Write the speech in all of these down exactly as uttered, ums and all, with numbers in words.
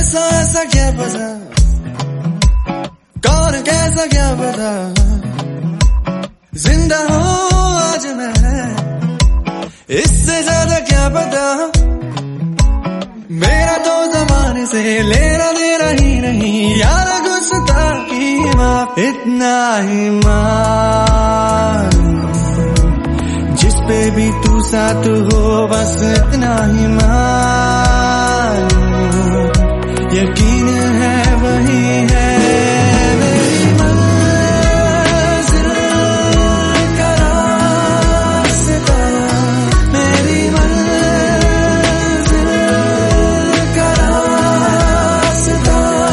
ऐसा ऐसा क्या पता, कौन कैसा क्या पता, जिंदा हूँ आज मैं, इससे ज्यादा क्या पता। मेरा तो जमाने से लेना देना ही नहीं, यार गुस्ताखी माफ इतना ही मान, जिस पे भी तू साथ हो बस इतना ही मान, यकीन है वही है मेरी मंजिल का रास्ता, मेरी मंजिल का रास्ता।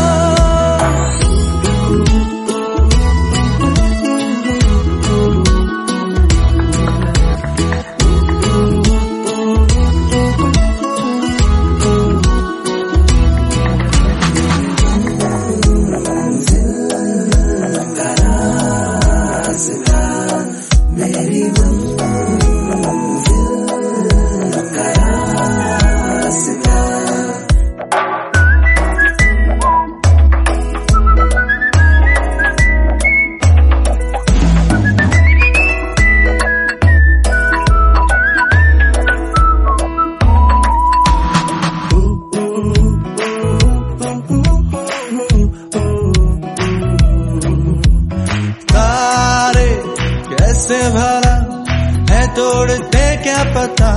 कैसे भला है तोड़ते क्या पता,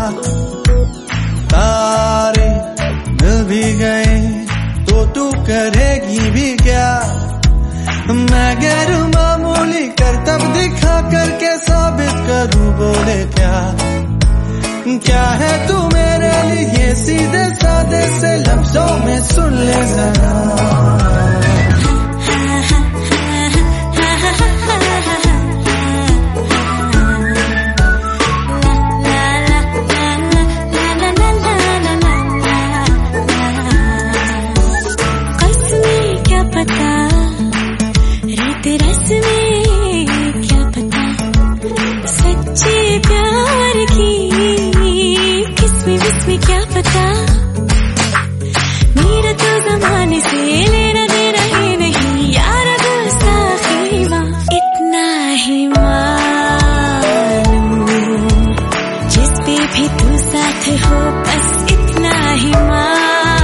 तारे मिल भी गए तो तू करेगी भी क्या। मैं गैर मामूली करतब दिखा करके साबित करूं बोले क्या, क्या है तू मेरे लिए सीधे साधे से लफ्जों में सुन ले जरा। क्या पता, मेरा तो जमाने से लेना देना ही नहीं, यार गुस्ताखी माफ इतना ही मानूं, जिस पे भी तू साथ हो बस इतना ही मान।